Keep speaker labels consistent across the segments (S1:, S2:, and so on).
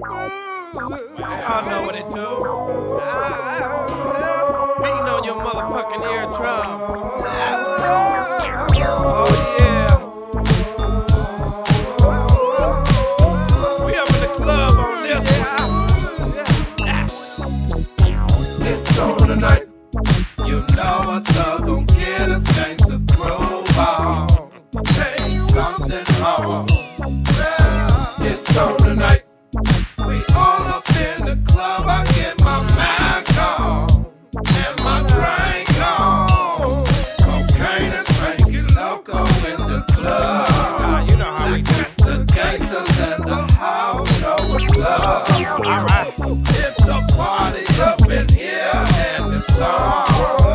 S1: Y'all know what it do. Beating on your motherfucking eardrum. Oh yeah. We up in the club on this one. It's on tonight. You know a thug gon' get us gangsta groove on. Take something home. It's on tonight. We all up in the club. I get my mind gone and my brain gone. Cocaine and drinking loco in the club. You know how we do. The gangsters in the house know what's up. Alright. It's a party up in here and it's on.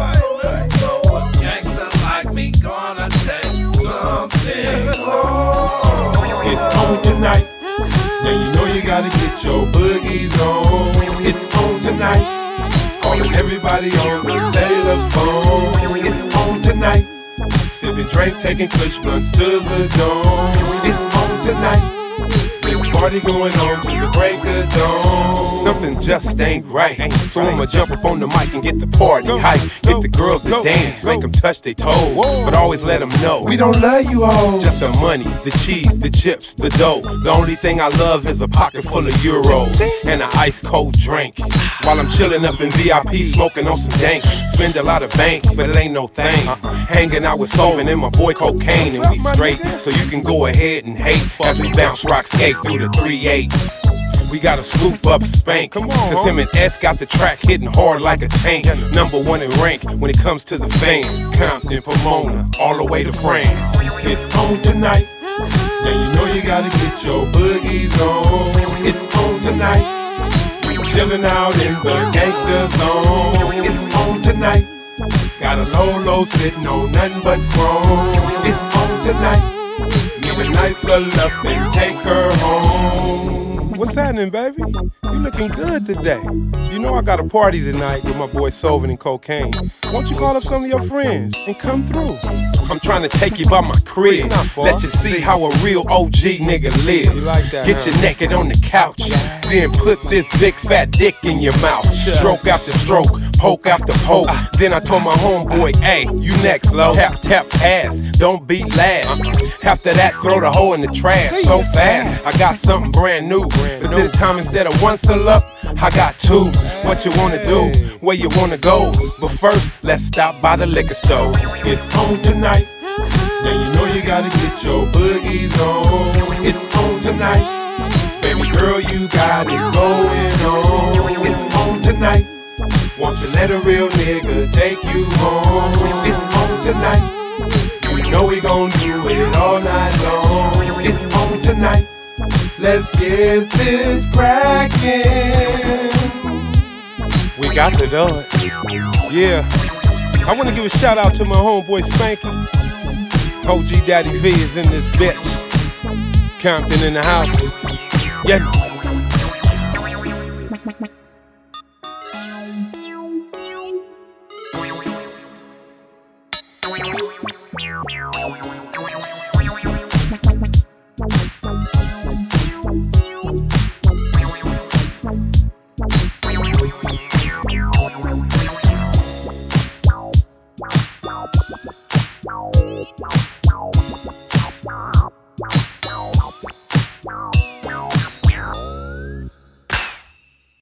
S1: So a gangster like me gonna take something home.
S2: It's on tonight. Now you know you gotta get your boogies on. It's on tonight. Calling everybody on the cellular phone. It's on tonight. Sipping drink, taking kush blunts to the dawn. It's on tonight. There's a party going on till the break of dawn. Something just ain't right. So I'ma jump up on the mic and get the party hype. Get the girls to dance, make them touch their toes. But always let them know we don't love you all. Just the money, the cheese, the chips, the dough. The only thing I love is a pocket full of euros and an ice cold drink. While I'm chilling up in VIP, smoking on some dank. Spend a lot of bank, but it ain't no thing. Hanging out with Solvin and my boy Cocaine, and we straight. So you can go ahead and hate as we bounce, rock, skate through the 3-8. We gotta scoop up Spank, cause him and S got the track hitting hard like a tank. #1 in rank when it comes to the fans. Compton, Pomona, all the way to France. It's on tonight. Now you know you gotta get your boogies on. It's on tonight. We chillin' out in the gangsta zone. It's on tonight. Got a low sitting on nothing but chrome. It's on tonight. Need a nice little up and take her home. What's happening, baby? You looking good today. You know I got a party tonight with my boy Solvin and Cocaine. Why don't you call up some of your friends and come through? I'm trying to take you by my crib. Let you see how a real OG nigga live. You like that, Get you naked on the couch. Then put this big fat dick in your mouth. Stroke after stroke, poke after poke. Then I told my homeboy, hey, you next, low. Tap, tap, ass, don't be last. After that, throw the hoe in the trash so fast. I got something brand new. But this time instead of one salute, I got two. What you wanna do? Where you wanna go? But first, let's stop by the liquor store. It's on tonight. Now you know you gotta get your boogies on. It's on tonight. Baby girl, you got it going on. It's on tonight. Won't you let a real nigga take you home? It's on tonight. You know we gon' do it all night long. It's on tonight. Let's get this crackin'. We got to do it. Yeah. I wanna give a shout out to my homeboy Spanky. OG Daddy V is in this bitch. Compton in the house. Yeah.